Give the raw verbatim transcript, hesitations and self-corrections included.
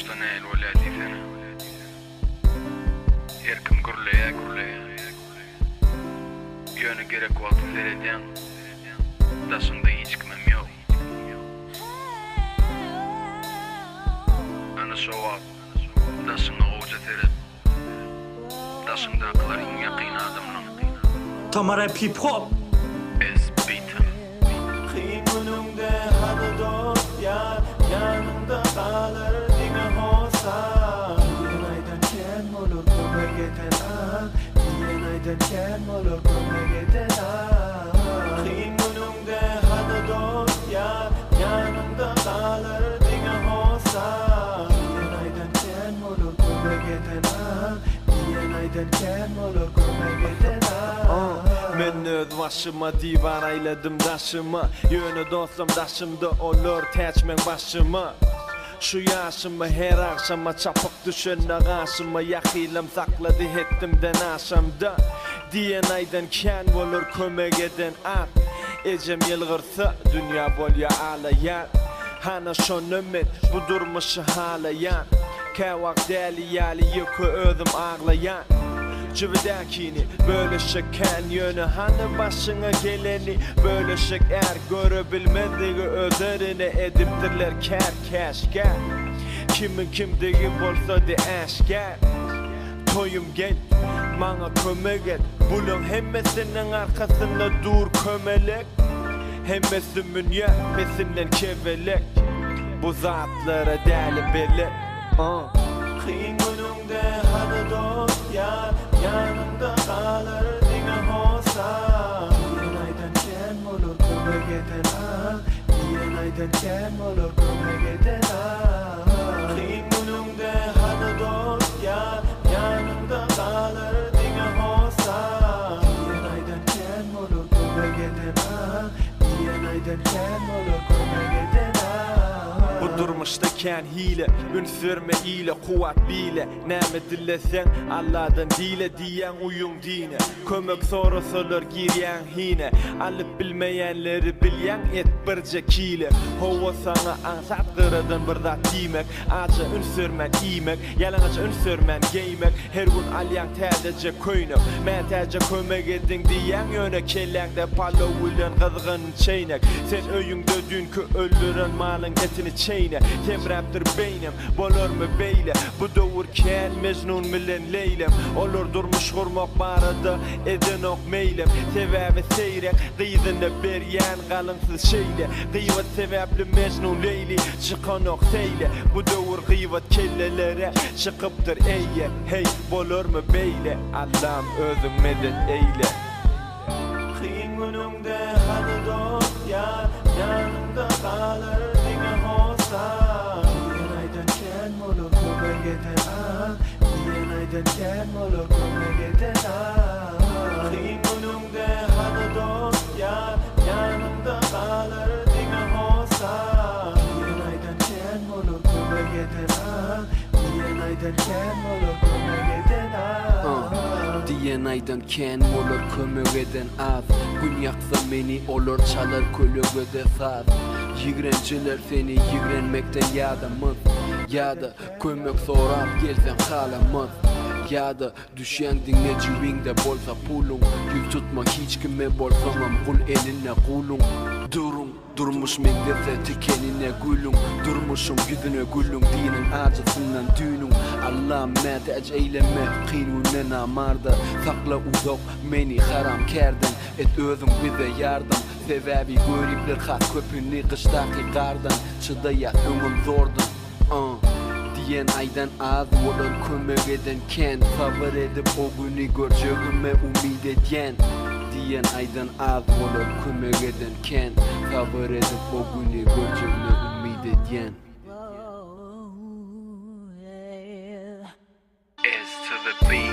Sultan el ولادي ثنا Erkim gurlaya gurlaya Yönü gerek oldu dereden Daşında hiç kimim yok Ana soğuk Daşında hoca terip Daşında akların yakin adamla Tamara hip hop Ez beatim Kıyım önümde hadi dost yar Yanımda kalır dine olsa Diyen aydan ken olur köme geten ah Diyen aydan ken olur köme geten ah Kıyım önümde hadi dost yar Yanımda kalır dine olsa Diyen aydan ken olur köme geten ah Diyen aydan ken olur köme geten ah Men öz başıma divan ayladım daşıma Yönü dostum daşımda olur teçmen başıma Şu yaşımı her akşama çapık düşüne karşıma Yakilim sakladı ettimden aşamda Diyen aydan ken olur kömek eden at Ecem yılgırsa dünya bolya ağlayan Hana şonu men bu durmuşu halayan Kevak deli yali yıkı özüm ağlayan Cıvıdakini böyle şeken yönü Hani başına geleni böyle şeker Görebilmediği özerini ediptirler ker keşker Kimin kimdiği bolsa de eşker Toyum gel, bana kömek et Bulun hemmesinin arkasında dur kömelek Hemmesi münye, pesinden kevelek Bu zatlara deli belek uh. Kıyın önümde hadi dost yar Yanımda kalır dine olsa Diyen aydan ken olur köme geten ah Diyen aydan ken olur köme geten ah Kıyın önümde hadi dost yar Yanımda kalır dine olsa Diyen aydan ken olur köme geten ah Diyen aydan ken olur köme geten ah Bu durmuşta ken hile Ünsürme ile kuvat bile Näme dillesen Allah'dan dile diyen uyum dine Kömek sorusulur giryen hine Alıp bilmeyenleri bilyen et birce kile Hova sana ansat kırıdın bir zat dimek Acı ünsürmen imek Yalanaca ünsürmen giymek Her gün alyan tədece köynek Men tədece kömek edin diyen yöne Kellengde palo ulan kızgın çeynek Sen öyüngde dünkü öldüren malın etini çeyne Temraptır beynim Bolur mu beyle Bu doğurken Mecnun millen leylem Olur durmuş kurmak barada Edin ok meylem Sebebi seyrek Kıyızında beryen kalınsız şeyle Kıyvat sebepli Mecnun leyli Çıkan ok seyle Bu doğur kıyvat kellelere Çıkıptır eyye Hey bolur mu beyle Allah'ım özüm medet eyle Kıyın önümde hadi dost yar Yanımda kalır dine olsa Diyen aydan ken olur köme geten ah Diyen aydan ken olur köme geten ah Kıyın önümde hadi dost yar Yanımda kalır dine olsa Diyen aydan ken olur köme geten ah Diyen aydan ken olur köme geten ah Diyen aydan ken olur kömek eden az Gün yaksa beni olur çalar kölögöde saz Yigrenciler seni yigrenmekten yadamız Ya da kömek sorap gelsen halamız Ya da düşen dinleciğinde bolsa pulun Yüz tutma hiç kime bolsamam kul eline kulun Durun Durmuş mekdese tikenine gülün Durmuşum yüzüne gülün Dinin acısından düğünün Allah'ım metec eyleme Kıynunen amarda Sakla uzak meni haram kerden Et özüm bize yardım Sebebi göripler has köpünü kıştaki kardan Çıdaya ömüm zordun uh. Diyen aydan az olur kömek eden ken Sabır edip o günü göreceğime umid edyen Diyen aydan az olur kömek eden ken Sabır edip o günü göreceğime umid edyen Ez to the beat